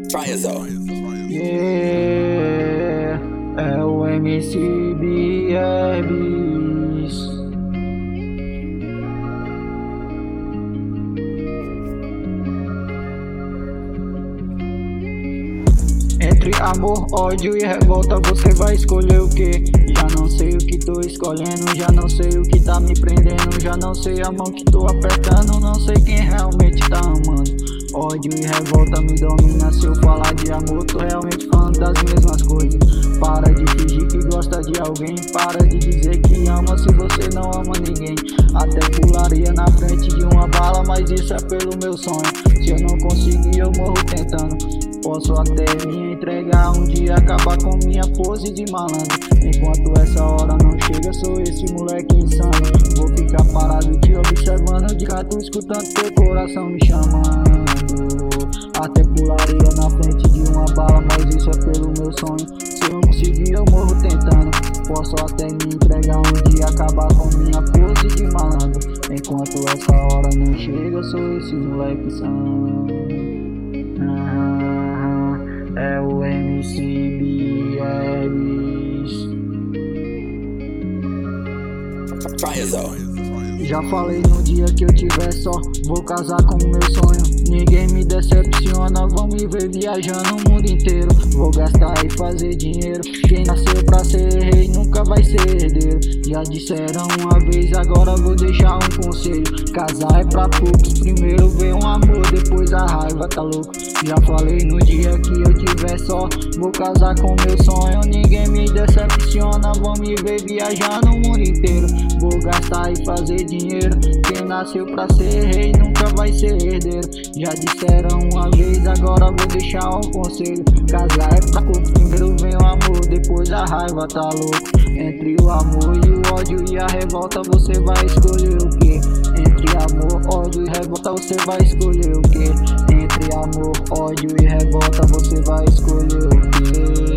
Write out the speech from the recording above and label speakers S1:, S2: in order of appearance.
S1: Yeah, é o MC Bierbis. Entre amor, ódio e revolta, você vai escolher o quê? Já não sei o que tô escolhendo, já não sei o que tá me prendendo, já não sei a mão que tô apertando, não sei quem realmente tá amando. Ódio e revolta me domina, se eu falar de amor, tô realmente falando das mesmas coisas. Para de fingir que gosta de alguém, para de dizer que ama se você não ama ninguém. Até pularia na frente de uma bala, mas isso é pelo meu sonho. Se eu não conseguir, eu morro tentando. Posso até me entregar um dia, acabar com minha pose de malandro. Enquanto essa hora não chega, sou esse moleque insano. Vou ficar parado te observando, de canto escutando teu coração me chamando. Até pularia na frente de uma bala, mas isso é pelo meu sonho. Se eu não conseguir, eu morro tentando. Posso até me entregar um dia, acabar com minha pose de malandro. Enquanto essa hora não chega, sou esse moleque insano. É o MC Bierbis. Já falei no dia que eu tiver só, vou casar com o meu sonho. Ninguém me decepciona, vão me ver viajando o mundo inteiro. Vou gastar e fazer dinheiro. Quem nasceu pra ser rei nunca vai ser herdeiro. Já disseram uma vez, agora vou deixar um conselho. Casar é pra poucos, primeiro vem um amor, depois a raiva, tá louco? Já falei no dia que eu tiver só, vou casar com o meu sonho. Ninguém me decepciona, vão me ver viajando o mundo inteiro. Vou gastar e fazer dinheiro. Quem nasceu pra ser rei nunca vai ser herdeiro. Já disseram uma vez, agora vou deixar um conselho. Casar é pra pouco, primeiro vem o amor, depois a raiva, tá louco? Entre o amor e o ódio e a revolta, você vai escolher o quê? Entre amor, ódio e revolta, você vai escolher o quê? Entre amor, ódio e revolta, você vai escolher o quê?